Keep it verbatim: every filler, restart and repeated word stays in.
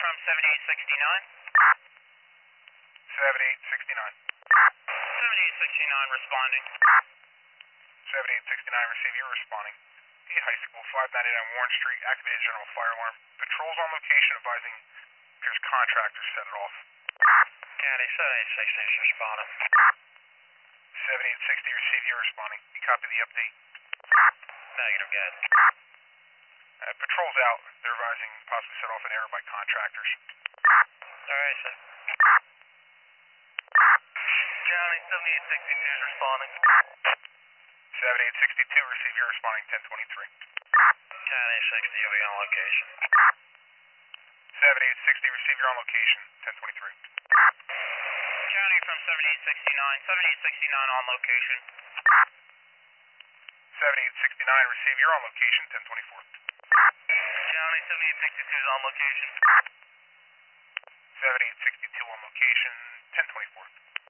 from seventy-eight sixty-nine. seventy-eight sixty-nine. seventy-eight sixty-nine responding. seventy-eight sixty-nine, receive, you're responding. D High School, five ninety-nine Warren Street, activated general fire alarm. Patrols on location advising appears contractors set it off. County seventy-eight sixty is responding. seventy-eight sixty, receive, you're responding. You copy the update? Negative, good. Uh, patrols out, they're advising possibly set off an error by contractors. Alright, sir. County seventy-eight sixty-two is responding. seventy-eight sixty-two, receive, you're responding, ten twenty-three. County sixty, you'll be on location. seventy-eight sixty, receive, you're on location, ten twenty-three. County from seventy-eight sixty-nine, seventy-eight sixty-nine on location. seventy-eight sixty-nine, receive, you're on location, ten twenty-four. County seventy-eight sixty-two is on location. seventy-eight sixty-two on location, ten twenty-four.